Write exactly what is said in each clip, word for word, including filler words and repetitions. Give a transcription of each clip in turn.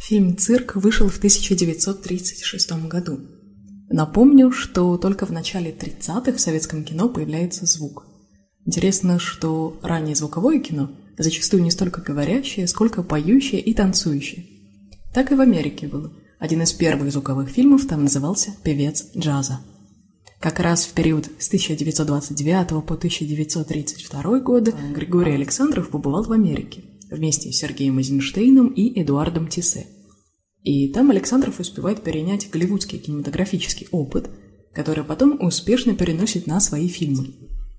Фильм «Цирк» вышел в тысяча девятьсот тридцать шестом году. Напомню, что только в начале тридцатых в советском кино появляется звук. Интересно, что раннее звуковое кино зачастую не столько говорящее, сколько поющее и танцующее. Так и в Америке было. Один из первых звуковых фильмов там назывался «Певец джаза». Как раз в период с тысяча девятьсот двадцать девятого по тысяча девятьсот тридцать второй годы Григорий Александров побывал в Америке вместе с Сергеем Эйзенштейном и Эдуардом Тиссе. И там Александров успевает перенять голливудский кинематографический опыт, который потом успешно переносит на свои фильмы.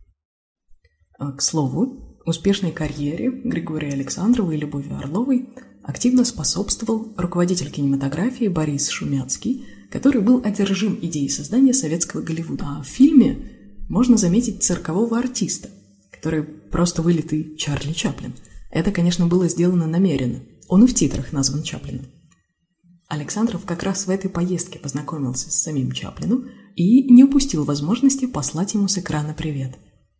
К слову, успешной карьере Григория Александрова и Любови Орловой активно способствовал руководитель кинематографии Борис Шумяцкий, который был одержим идеей создания советского Голливуда. А в фильме можно заметить циркового артиста, который просто вылитый Чарли Чаплин. Это, конечно, было сделано намеренно. Он и в титрах назван Чаплином. Александров как раз в этой поездке познакомился с самим Чаплиным и не упустил возможности послать ему с экрана привет.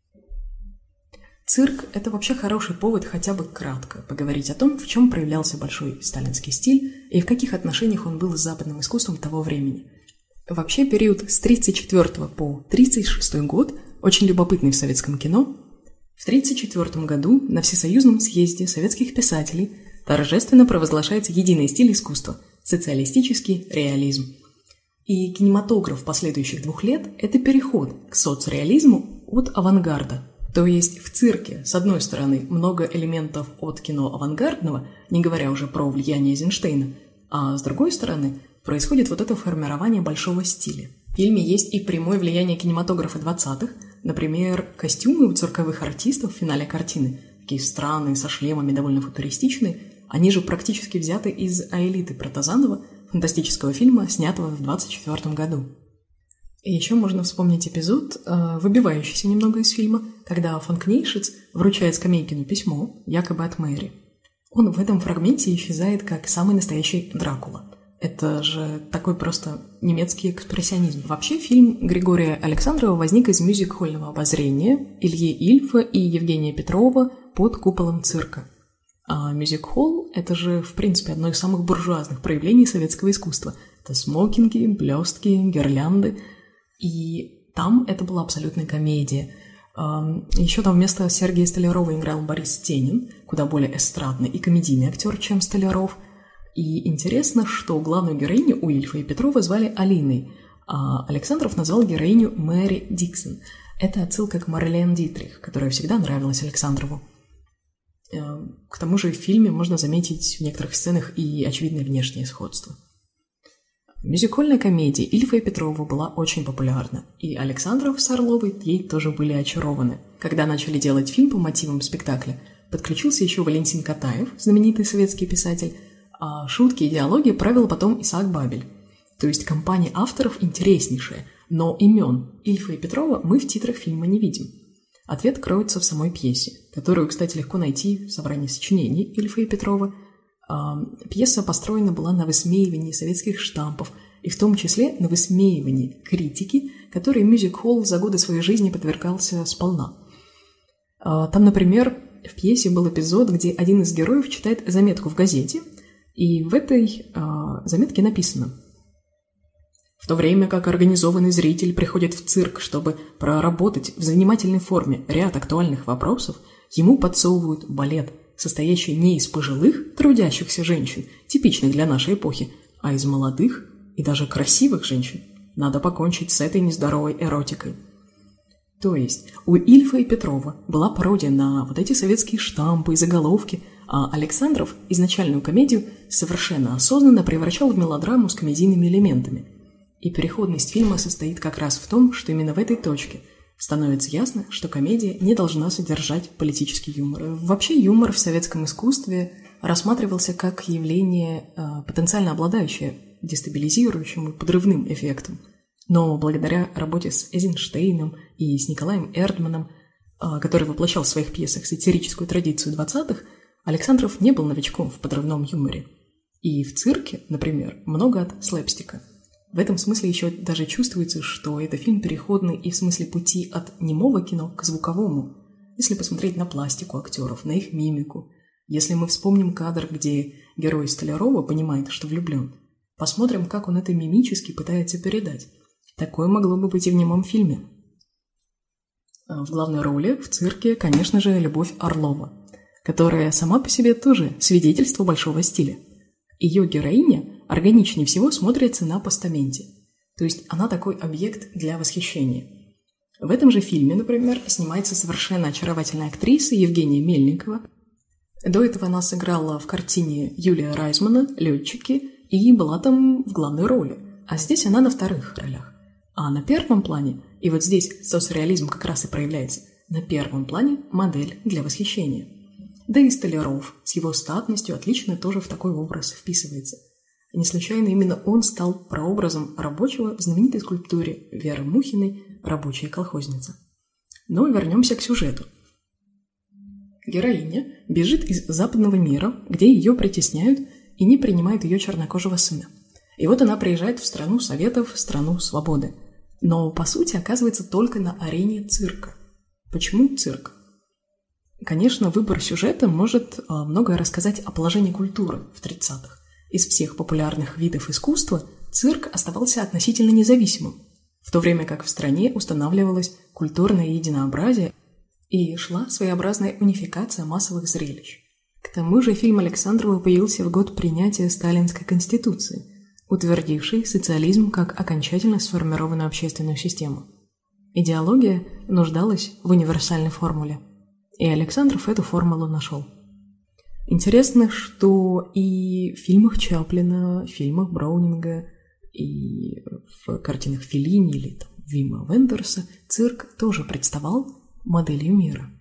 Цирк – это вообще хороший повод хотя бы кратко поговорить о том, в чем проявлялся большой сталинский стиль и в каких отношениях он был с западным искусством того времени. Вообще период с тридцать четвёртого по тридцать шестой год очень любопытный в советском кино. В тридцать четвёртом году на Всесоюзном съезде советских писателей торжественно провозглашается единый стиль искусства – социалистический реализм. И кинематограф последующих двух лет – это переход к соцреализму от авангарда. То есть в цирке, с одной стороны, много элементов от кино авангардного, не говоря уже про влияние Эйзенштейна, а с другой стороны, происходит вот это формирование большого стиля. В фильме есть и прямое влияние кинематографа двадцатых, например, костюмы у цирковых артистов в финале картины, такие странные, со шлемами, довольно футуристичные, они же практически взяты из «Аэлиты» Протазанова, фантастического фильма, снятого в двадцать четвёртом году. И еще можно вспомнить эпизод, выбивающийся немного из фильма, когда фон Кнейшиц вручает Скамейкину письмо, якобы от Мэри. Он в этом фрагменте исчезает как самый настоящий Дракула. Это же такой просто немецкий экспрессионизм. Вообще фильм Григория Александрова возник из мюзик-холльного обозрения Ильи Ильфа и Евгения Петрова «Под куполом цирка». А мюзик-холл – это же, в принципе, одно из самых буржуазных проявлений советского искусства. Это смокинги, блестки, гирлянды. И там это была абсолютная комедия. Еще там вместо Сергея Столярова играл Борис Тенин, куда более эстрадный и комедийный актер, чем Столяров. И интересно, что главную героиню у Ильфа и Петрова звали Алиной, а Александров назвал героиню Мэри Диксон. Это отсылка к Марлен Дитрих, которая всегда нравилась Александрову. К тому же в фильме можно заметить в некоторых сценах и очевидное внешнее сходство. Мюзикольная комедия Ильфа и Петрова была очень популярна, и Александров с Орловой ей тоже были очарованы. Когда начали делать фильм по мотивам спектакля, подключился еще Валентин Катаев, знаменитый советский писатель, а шутки и диалоги правил потом Исаак Бабель. То есть компания авторов интереснейшая, но имен Ильфа и Петрова мы в титрах фильма не видим. Ответ кроется в самой пьесе, которую, кстати, легко найти в собрании сочинений Ильфа и Петрова. Пьеса построена была на высмеивании советских штампов, и в том числе на высмеивании критики, которой мюзик-холл за годы своей жизни подвергался сполна. Там, например, в пьесе был эпизод, где один из героев читает заметку в газете, и в этой заметке написано: «В то время как организованный зритель приходит в цирк, чтобы проработать в занимательной форме ряд актуальных вопросов, ему подсовывают балет, состоящий не из пожилых, трудящихся женщин, типичных для нашей эпохи, а из молодых и даже красивых женщин. Надо покончить с этой нездоровой эротикой». То есть у Ильфа и Петрова была пародия на вот эти советские штампы и заголовки, а Александров изначальную комедию совершенно осознанно превращал в мелодраму с комедийными элементами. И переходность фильма состоит как раз в том, что именно в этой точке становится ясно, что комедия не должна содержать политический юмор. Вообще юмор в советском искусстве рассматривался как явление, потенциально обладающее дестабилизирующим и подрывным эффектом. Но благодаря работе с Эйзенштейном и с Николаем Эрдманом, который воплощал в своих пьесах сатирическую традицию двадцатых, Александров не был новичком в подрывном юморе. И в цирке, например, много от слэпстика. В этом смысле еще даже чувствуется, что это фильм переходный и в смысле пути от немого кино к звуковому, если посмотреть на пластику актеров, на их мимику. Если мы вспомним кадр, где герой Столярова понимает, что влюблен, посмотрим, как он это мимически пытается передать. Такое могло бы быть и в немом фильме. В главной роли в цирке, конечно же, Любовь Орлова, которая сама по себе тоже свидетельство большого стиля. Ее героиня органичнее всего смотрится на постаменте, то есть она такой объект для восхищения. В этом же фильме, например, снимается совершенно очаровательная актриса Евгения Мельникова. До этого она сыграла в картине Юлия Райзмана «Летчики» и была там в главной роли, а здесь она на вторых ролях. А на первом плане, и вот здесь соцреализм как раз и проявляется, на первом плане модель для восхищения. Да и Столяров с его статностью отлично тоже в такой образ вписывается. И не случайно именно он стал прообразом рабочего в знаменитой скульптуре Веры Мухиной «Рабочая колхозница». Но вернемся к сюжету. Героиня бежит из западного мира, где ее притесняют и не принимают ее чернокожего сына. И вот она приезжает в страну советов, в страну свободы. Но, по сути, оказывается только на арене цирка. Почему цирк? Конечно, выбор сюжета может многое рассказать о положении культуры в тридцатых. Из всех популярных видов искусства цирк оставался относительно независимым, в то время как в стране устанавливалось культурное единообразие и шла своеобразная унификация массовых зрелищ. К тому же фильм Александрова появился в год принятия Сталинской Конституции, утвердившей социализм как окончательно сформированную общественную систему. Идеология нуждалась в универсальной формуле, и Александров эту формулу нашел. Интересно, что и в фильмах Чаплина, в фильмах Браунинга, и в картинах Феллини или там, Вима Вендерса цирк тоже представал моделью мира.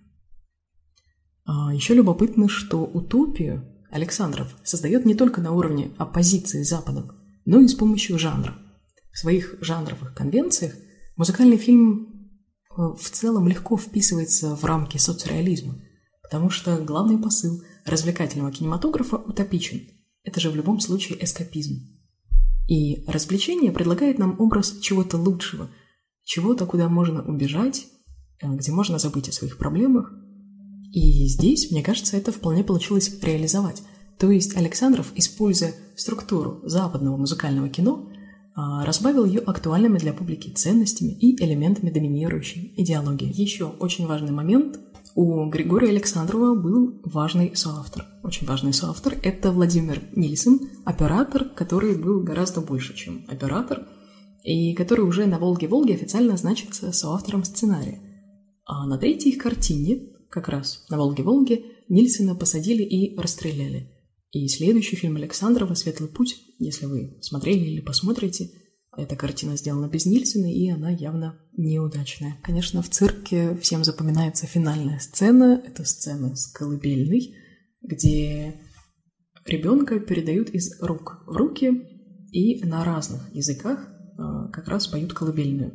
А еще любопытно, что утопию Александров создает не только на уровне оппозиции с Западом, но и с помощью жанра. В своих жанровых конвенциях музыкальный фильм в целом легко вписывается в рамки соцреализма, потому что главный посыл развлекательного кинематографа утопичен. Это же в любом случае эскапизм. И развлечение предлагает нам образ чего-то лучшего, чего-то, куда можно убежать, где можно забыть о своих проблемах. И здесь, мне кажется, это вполне получилось реализовать. То есть Александров, используя структуру западного музыкального кино, разбавил ее актуальными для публики ценностями и элементами доминирующей идеологии. Еще очень важный момент. У Григория Александрова был важный соавтор. Очень важный соавтор – это Владимир Нильсон, оператор, который был гораздо больше, чем оператор, и который уже на «Волге-Волге» официально значится соавтором сценария. А на третьей их картине, как раз на «Волге-Волге», Нильсона посадили и расстреляли. И следующий фильм Александрова «Светлый путь», если вы смотрели или посмотрите, эта картина сделана без Нильсона, и она явно неудачная. Конечно, в цирке всем запоминается финальная сцена. Это сцена с колыбельной, где ребенка передают из рук в руки и на разных языках как раз поют колыбельную.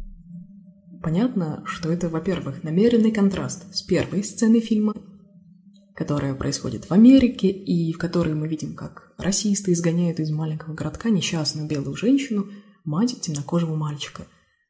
Понятно, что это, во-первых, намеренный контраст с первой сценой фильма, которая происходит в Америке, и в которой мы видим, как расисты изгоняют из маленького городка несчастную белую женщину, мать темнокожего мальчика.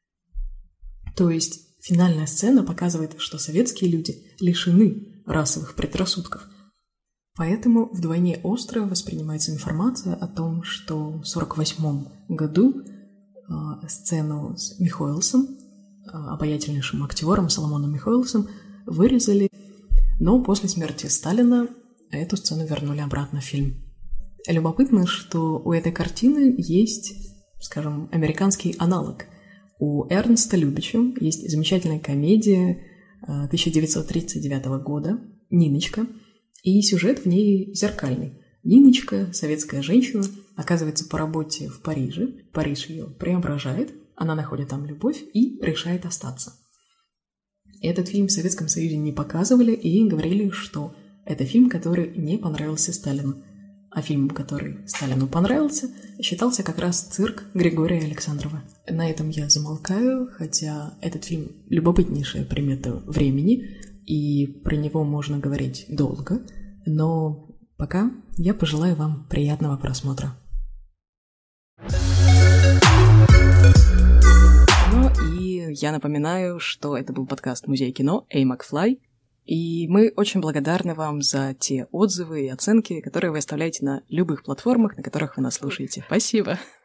То есть финальная сцена показывает, что советские люди лишены расовых предрассудков. Поэтому вдвойне остро воспринимается информация о том, что в сорок восьмом году э, сцену с Михоэлсом, э, обаятельнейшим актером Соломоном Михоэлсом, вырезали, но после смерти Сталина эту сцену вернули обратно в фильм. Любопытно, что у этой картины есть, скажем, американский аналог. У Эрнста Любича есть замечательная комедия тысяча девятьсот тридцать девятого года «Ниночка», и сюжет в ней зеркальный. Ниночка, советская женщина, оказывается по работе в Париже. Париж ее преображает, она находит там любовь и решает остаться. Этот фильм в Советском Союзе не показывали и говорили, что это фильм, который не понравился Сталину. А фильм, который Сталину понравился, считался как раз «Цирк» Григория Александрова. На этом я замолкаю, хотя этот фильм – любопытнейшая примета времени, и про него можно говорить долго, но пока я пожелаю вам приятного просмотра. Ну и я напоминаю, что это был подкаст «Музей кино» Эй Макфлай, И мы очень благодарны вам за те отзывы и оценки, которые вы оставляете на любых платформах, на которых вы нас слушаете. Спасибо!